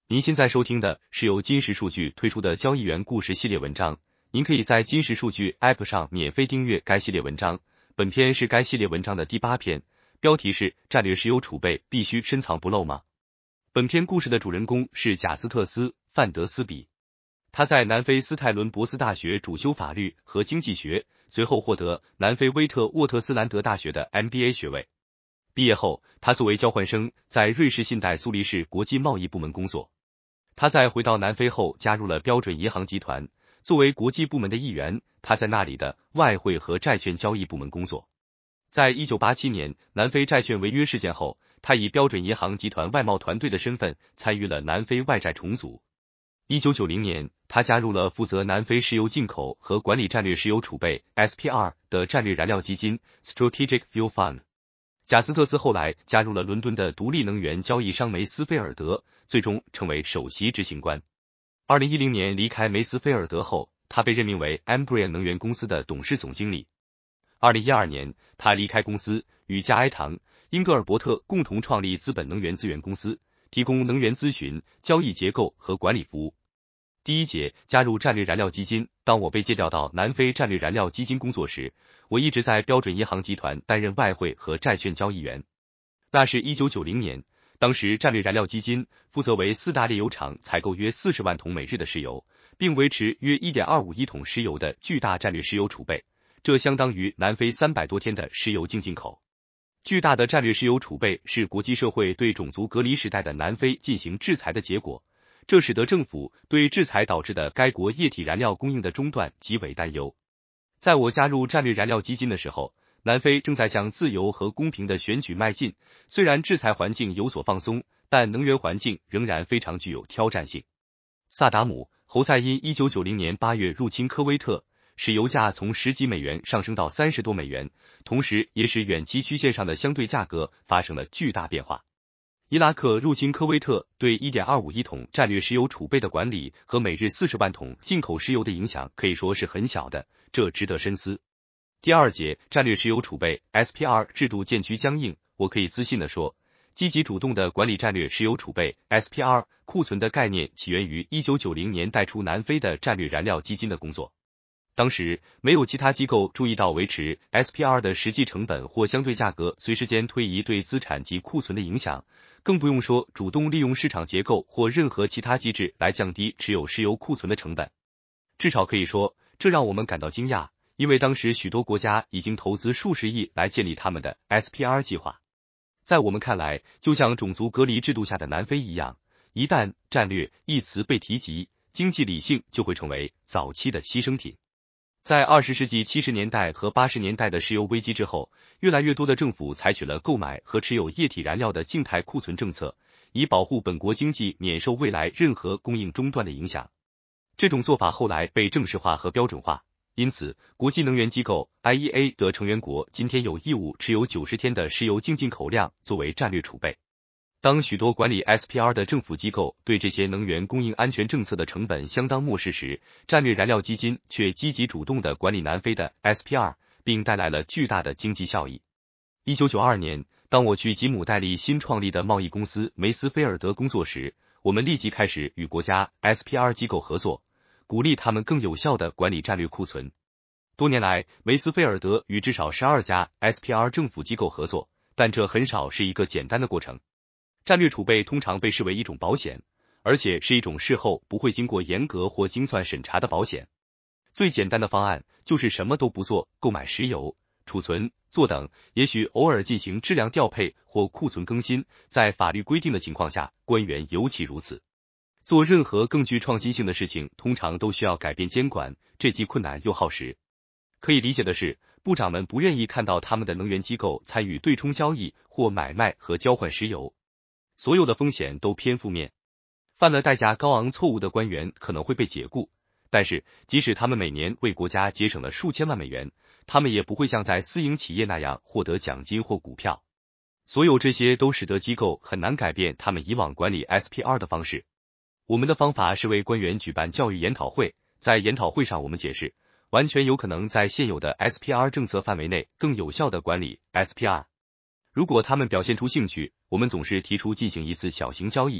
您现在收听的是由金石数据推出的交易员故事系列文章，您可以在金石数据 App 上免费订阅该系列文章。本篇是该系列文章的第8篇，标题是战略石油储备必须深藏不露吗？本篇故事的主人公是贾斯特斯·范德斯比，他在南非斯泰伦博斯大学主修法律和经济学，随后获得南非威特沃特斯兰德大学的 MBA 学位。毕业后，他作为交换生在瑞士信贷苏黎世国际贸易部门工作。他在回到南非后加入了标准银行集团，作为国际部门的一员，他在那里的外汇和债券交易部门工作。在1987年南非债券违约事件后，他以标准银行集团外贸团队的身份参与了南非外债重组。1990年，他加入了负责南非石油进口和管理战略石油储备 SPR 的战略燃料基金 Strategic Fuel Fund。贾斯特斯后来加入了伦敦的独立能源交易商梅斯菲尔德，最终成为首席执行官。2010年离开梅斯菲尔德后，他被任命为 Embraer 能源公司的董事总经理。2012年，他离开公司，与加埃唐·英格尔伯特共同创立资本能源资源公司，提供能源咨询、交易结构和管理服务。第一节，加入战略燃料基金。当我被借调到南非战略燃料基金工作时，我一直在标准银行集团担任外汇和债券交易员。那是1990年，当时战略燃料基金负责为4大炼油厂采购约40万桶每日的石油，并维持约 1.25 亿桶石油的巨大战略石油储备，这相当于南非300多天的石油净进口。巨大的战略石油储备是国际社会对种族隔离时代的南非进行制裁的结果，这使得政府对制裁导致的该国液体燃料供应的中断极为担忧。在我加入战略燃料基金的时候，南非正在向自由和公平的选举迈进，虽然制裁环境有所放松，但能源环境仍然非常具有挑战性。萨达姆·侯赛因1990年8月入侵科威特，使油价从10几美元上升到30多美元，同时也使远期曲线上的相对价格发生了巨大变化。伊拉克入侵科威特对 1.25 亿桶战略石油储备的管理和每日40万桶进口石油的影响可以说是很小的，这值得深思。第二节，战略石油储备 SPR 制度渐趋僵硬。我可以自信地说，积极主动的管理战略石油储备 SPR 库存的概念起源于1990年带出南非的战略燃料基金的工作。当时没有其他机构注意到维持 SPR 的实际成本或相对价格随时间推移对资产及库存的影响，更不用说主动利用市场结构或任何其他机制来降低持有石油库存的成本。至少可以说，这让我们感到惊讶，因为当时许多国家已经投资数十亿来建立他们的 SPR 计划。在我们看来，就像种族隔离制度下的南非一样，一旦战略一词被提及，经济理性就会成为早期的牺牲品。在20世纪70年代和80年代的石油危机之后，越来越多的政府采取了购买和持有液体燃料的静态库存政策，以保护本国经济免受未来任何供应中断的影响。这种做法后来被正式化和标准化，因此国际能源机构 IEA 的成员国今天有义务持有90天的石油净进口量作为战略储备。当许多管理 SPR 的政府机构对这些能源供应安全政策的成本相当漠视时，战略燃料基金却积极主动地管理南非的 SPR， 并带来了巨大的经济效益。1992年，当我去吉姆戴利新创立的贸易公司梅斯菲尔德工作时，我们立即开始与国家 SPR 机构合作，鼓励他们更有效地管理战略库存。多年来，梅斯菲尔德与至少12家 SPR 政府机构合作，但这很少是一个简单的过程。战略储备通常被视为一种保险，而且是一种事后不会经过严格或精算审查的保险。最简单的方案就是什么都不做，购买石油、储存、坐等，也许偶尔进行质量调配或库存更新，在法律规定的情况下，官员尤其如此。做任何更具创新性的事情，通常都需要改变监管，这既困难又耗时。可以理解的是，部长们不愿意看到他们的能源机构参与对冲交易或买卖和交换石油。所有的风险都偏负面，犯了代价高昂错误的官员可能会被解雇，但是即使他们每年为国家节省了数千万美元，他们也不会像在私营企业那样获得奖金或股票。所有这些都使得机构很难改变他们以往管理 SPR 的方式。我们的方法是为官员举办教育研讨会，在研讨会上我们解释，完全有可能在现有的 SPR 政策范围内更有效地管理 SPR。如果他们表现出兴趣，我们总是提出进行一次小型交易，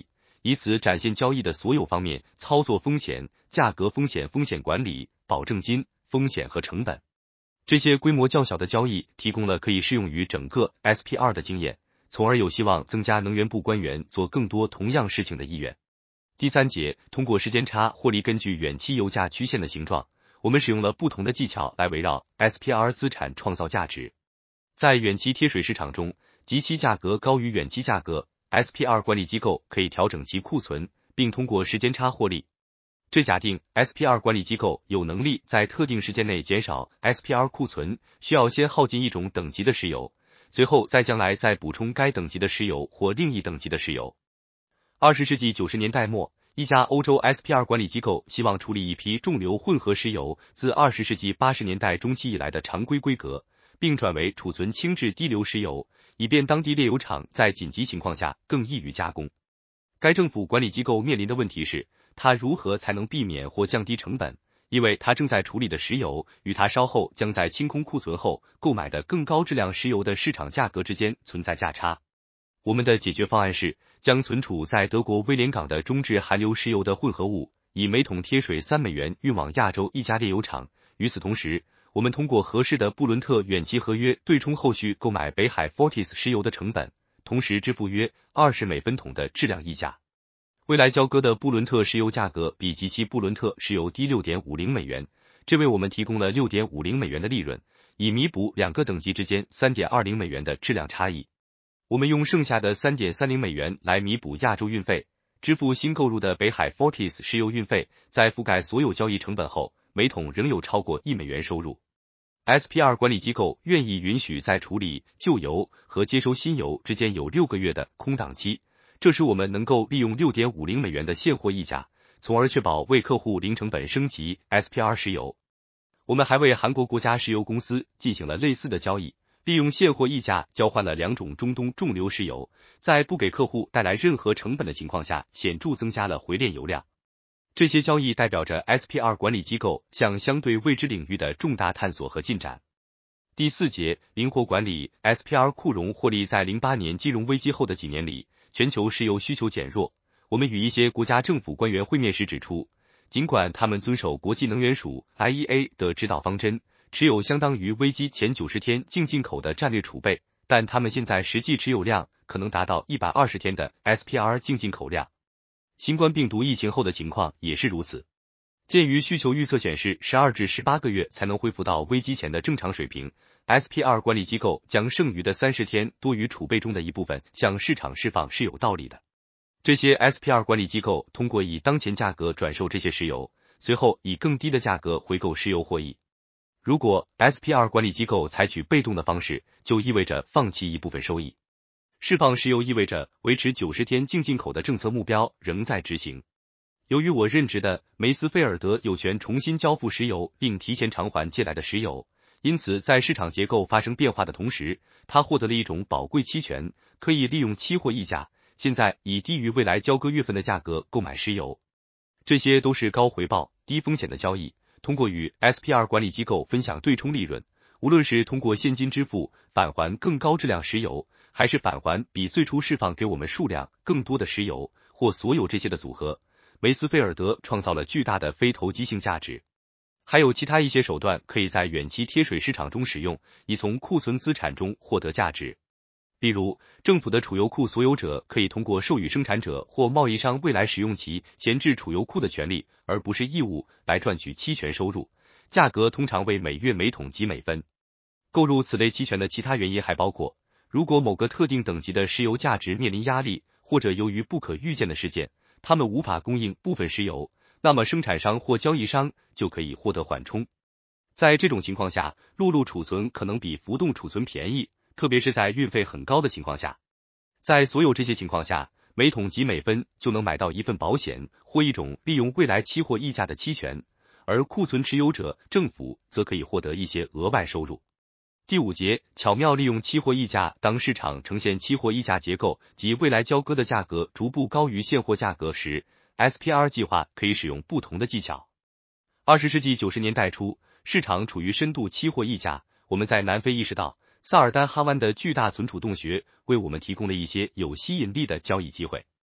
以此展现交易的所有方面：操作风险、价格风险、风险管理、保证金、风险和成本。这些规模较小的交易提供了可以适用于整个 SPR 的经验，从而有希望增加能源部官员做更多同样事情的意愿。第三节，通过时间差获利。根据远期油价曲线的形状，我们使用了不同的技巧来围绕 SPR 资产创造价值。在远期贴水市场中，即期价格高于远期价格， SPR 管理机构可以调整其库存，并通过时间差获利。这假定 SPR 管理机构有能力在特定时间内减少 SPR 库存，需要先耗尽一种等级的石油，随后在将来再补充该等级的石油或另一等级的石油。20世纪90年代末，一家欧洲 SPR 管理机构希望处理一批重流混合石油自20世纪80年代中期以来的常规规格，并转为储存轻质低流石油，以便当地炼油厂在紧急情况下更易于加工。该政府管理机构面临的问题是，它如何才能避免或降低成本，因为它正在处理的石油与它稍后将在清空库存后购买的更高质量石油的市场价格之间存在价差。我们的解决方案是将存储在德国威廉港的中质含硫石油的混合物以每桶贴水3美元运往亚洲一家炼油厂。与此同时，我们通过合适的布伦特远期合约对冲后续购买北海 Fortis 石油的成本，同时支付约20美分桶的质量溢价。未来交割的布伦特石油价格比即期布伦特石油低 6.50 美元，这为我们提供了 6.50 美元的利润，以弥补两个等级之间 3.20 美元的质量差异。我们用剩下的 3.30 美元来弥补亚洲运费，支付新购入的北海 Fortis 石油运费，在覆盖所有交易成本后，每桶仍有超过1美元收入。SPR 管理机构愿意允许在处理旧油和接收新油之间有6个月的空档期，这使我们能够利用 6.50 美元的现货溢价，从而确保为客户零成本升级 SPR 石油。我们还为韩国国家石油公司进行了类似的交易，利用现货溢价交换了2种中东重流石油，在不给客户带来任何成本的情况下，显著增加了回炼油量。这些交易代表着 SPR 管理机构向相对未知领域的重大探索和进展。第4节，灵活管理 SPR 库容获利。在08年金融危机后的几年里，全球石油需求减弱。我们与一些国家政府官员会面时指出，尽管他们遵守国际能源署 IEA 的指导方针，持有相当于危机前90天净进口的战略储备，但他们现在实际持有量可能达到120天的 SPR 净进口量。新冠病毒疫情后的情况也是如此。鉴于需求预测显示12至18个月才能恢复到危机前的正常水平， SPR 管理机构将剩余的30天多余储备中的一部分向市场释放是有道理的。这些 SPR 管理机构通过以当前价格转售这些石油，随后以更低的价格回购石油获益。如果 SPR 管理机构采取被动的方式，就意味着放弃一部分收益。释放石油意味着维持90天净进口的政策目标仍在执行。由于我任职的梅斯菲尔德有权重新交付石油并提前偿还借来的石油，因此在市场结构发生变化的同时，他获得了一种宝贵期权，可以利用期货溢价，现在以低于未来交割月份的价格购买石油。这些都是高回报、低风险的交易。通过与 SPR 管理机构分享对冲利润，无论是通过现金支付返还更高质量石油，还是返还比最初释放给我们数量更多的石油，或所有这些的组合，梅斯菲尔德创造了巨大的非投机性价值。还有其他一些手段可以在远期贴水市场中使用，以从库存资产中获得价值。比如，政府的储油库所有者可以通过授予生产者或贸易商未来使用其闲置储油库的权利，而不是义务，来赚取期权收入，价格通常为每月每桶几美分。购入此类期权的其他原因还包括，如果某个特定等级的石油价值面临压力，或者由于不可预见的事件，他们无法供应部分石油，那么生产商或交易商就可以获得缓冲。在这种情况下，陆路储存可能比浮动储存便宜，特别是在运费很高的情况下。在所有这些情况下，每桶几美分就能买到一份保险或一种利用未来期货溢价的期权，而库存持有者政府则可以获得一些额外收入。第5节，巧妙利用期货溢价。当市场呈现期货溢价结构及未来交割的价格逐步高于现货价格时， SPR 计划可以使用不同的技巧。20世纪90年代初，市场处于深度期货溢价，我们在南非意识到萨尔丹哈湾的巨大存储洞穴为我们提供了一些有吸引力的交易机会。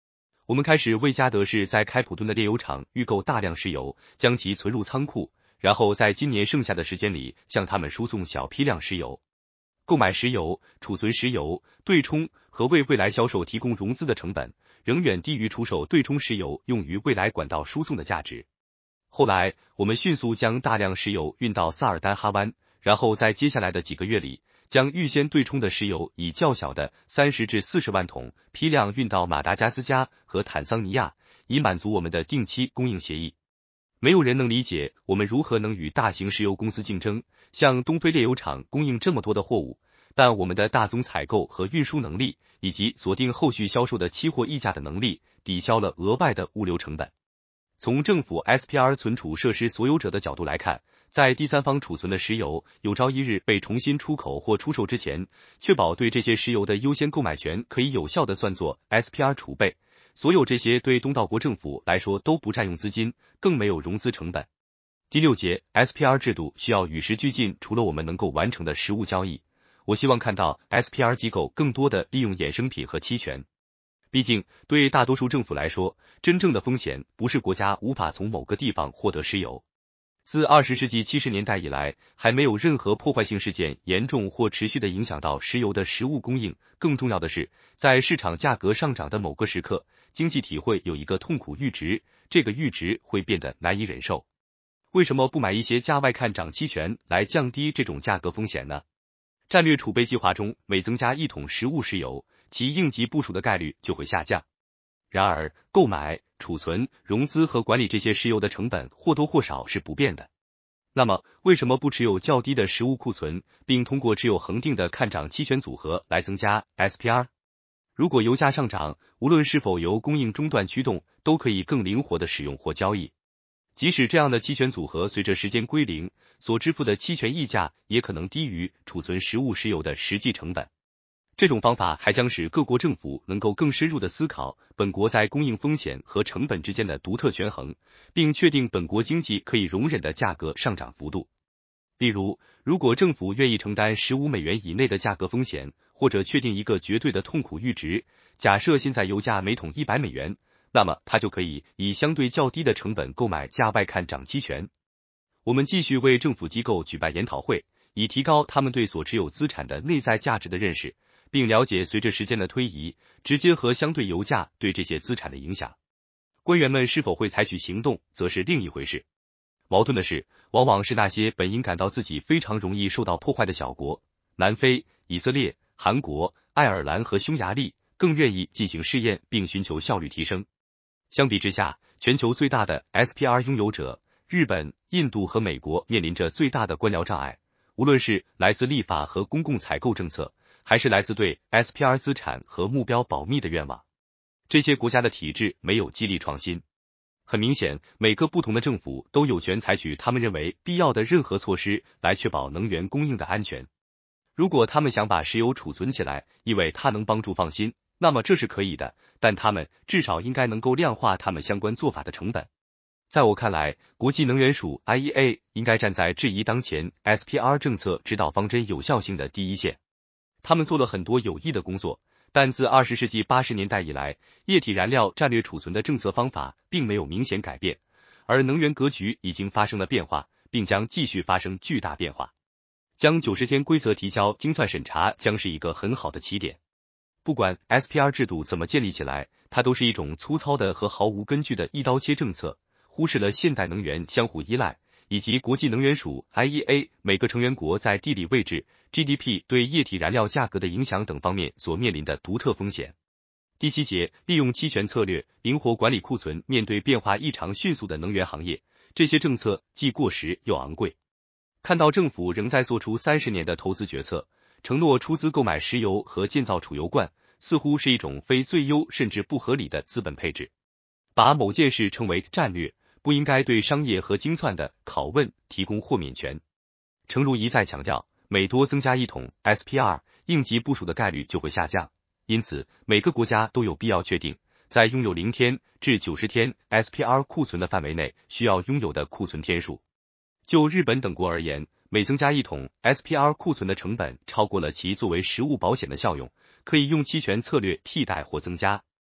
我们开始为加德士在开普敦的炼油厂预购大量石油，将其存入仓库，然后在今年剩下的时间里向他们输送小批量石油。购买石油、储存石油、对冲和为未来销售提供融资的成本，仍远低于出售对冲石油用于未来管道输送的价值。后来，我们迅速将大量石油运到萨尔丹哈湾，然后在接下来的几个月里，将预先对冲的石油以较小的30至40万桶批量运到马达加斯加和坦桑尼亚，以满足我们的定期供应协议。没有人能理解我们如何能与大型石油公司竞争，向东非炼油厂供应这么多的货物，但我们的大宗采购和运输能力，以及锁定后续销售的期货溢价的能力，抵消了额外的物流成本。从政府 SPR 存储设施所有者的角度来看，在第三方储存的石油有朝一日被重新出口或出售之前，确保对这些石油的优先购买权可以有效地算作 SPR 储备。所有这些对东道国政府来说都不占用资金，更没有融资成本。第6节 SPR 制度需要与时俱进，除了我们能够完成的实物交易，我希望看到 SPR 机构更多的利用衍生品和期权。毕竟，对大多数政府来说，真正的风险不是国家无法从某个地方获得石油。自20世纪70年代以来，还没有任何破坏性事件严重或持续地影响到石油的实物供应。更重要的是，在市场价格上涨的某个时刻，经济体会有一个痛苦阈值，这个阈值会变得难以忍受。为什么不买一些价外看涨期权来降低这种价格风险呢？战略储备计划中每增加1桶实物石油，其应急部署的概率就会下降。然而，购买、储存、融资和管理这些石油的成本或多或少是不变的。那么，为什么不持有较低的实物库存，并通过持有恒定的看涨期权组合来增加 SPR？ 如果油价上涨，无论是否由供应中断驱动，都可以更灵活地使用或交易。即使这样的期权组合随着时间归零，所支付的期权溢价也可能低于储存实物石油的实际成本。这种方法还将使各国政府能够更深入地思考本国在供应风险和成本之间的独特权衡，并确定本国经济可以容忍的价格上涨幅度。例如，如果政府愿意承担$15以内的价格风险，或者确定一个绝对的痛苦阈值，假设现在油价每桶$100，那么它就可以以相对较低的成本购买价外看涨期权。我们继续为政府机构举办研讨会，以提高他们对所持有资产的内在价值的认识，并了解随着时间的推移，直接和相对油价对这些资产的影响。官员们是否会采取行动，则是另一回事。矛盾的是，往往是那些本应感到自己非常容易受到破坏的小国，南非、以色列、韩国、爱尔兰和匈牙利，更愿意进行试验并寻求效率提升。相比之下，全球最大的 SPR 拥有者日本、印度和美国面临着最大的官僚障碍，无论是来自立法和公共采购政策，还是来自对 SPR 资产和目标保密的愿望。这些国家的体制没有激励创新。很明显，每个不同的政府都有权采取他们认为必要的任何措施来确保能源供应的安全。如果他们想把石油储存起来，因为它能帮助放心，那么这是可以的，但他们至少应该能够量化他们相关做法的成本。在我看来，国际能源署 IEA 应该站在质疑当前 SPR 政策指导方针有效性的第一线。他们做了很多有益的工作，但自20世纪80年代以来，液体燃料战略储存的政策方法并没有明显改变，而能源格局已经发生了变化，并将继续发生巨大变化。将90天规则提交精算审查将是一个很好的起点。不管 SPR 制度怎么建立起来，它都是一种粗糙的和毫无根据的一刀切政策，忽视了现代能源相互依赖，以及国际能源署 IEA 每个成员国在地理位置、GDP 对液体燃料价格的影响等方面所面临的独特风险。第7节，利用期权策略，灵活管理库存。面对变化异常迅速的能源行业，这些政策既过时又昂贵。看到政府仍在做出30年的投资决策，承诺出资购买石油和建造储油罐，似乎是一种非最优甚至不合理的资本配置。把某件事称为战略，不应该对商业和精算的拷问提供豁免权。诚如一再强调，每多增加1桶 SPR， 应急部署的概率就会下降。因此，每个国家都有必要确定，在拥有0天至90天 SPR 库存的范围内需要拥有的库存天数。就日本等国而言，每增加1桶 SPR 库存的成本超过了其作为实物保险的效用，可以用期权策略替代或增加。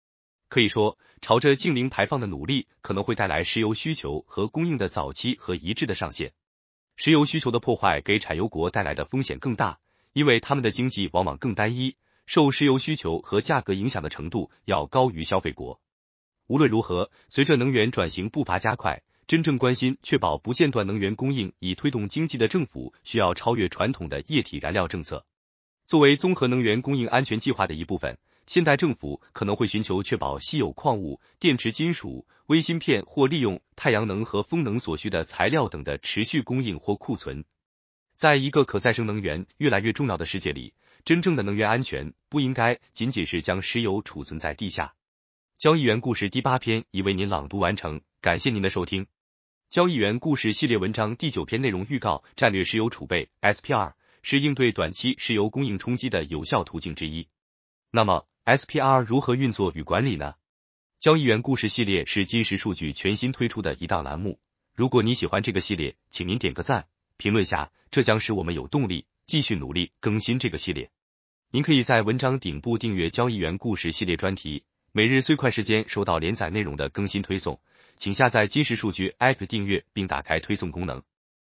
可以说，朝着净零排放的努力可能会带来石油需求和供应的早期和一致的上限。石油需求的破坏给产油国带来的风险更大，因为他们的经济往往更单一，受石油需求和价格影响的程度要高于消费国。无论如何，随着能源转型步伐加快，真正关心确保不间断能源供应以推动经济的政府需要超越传统的液体燃料政策。作为综合能源供应安全计划的一部分，现代政府可能会寻求确保稀有矿物、电池金属、微芯片或利用太阳能和风能所需的材料等的持续供应或库存。在一个可再生能源越来越重要的世界里，真正的能源安全不应该仅仅是将石油储存在地下。交易员故事第8篇已为您朗读完成，感谢您的收听。交易员故事系列文章第9篇内容预告：战略石油储备 SPR 是应对短期石油供应冲击的有效途径之一。那么 SPR 如何运作与管理呢？交易员故事系列是金石数据全新推出的一档栏目。如果你喜欢这个系列，请您点个赞，评论下，这将使我们有动力继续努力更新这个系列。您可以在文章顶部订阅交易员故事系列专题，每日最快时间收到连载内容的更新推送。请下载金石数据 App 订阅并打开推送功能。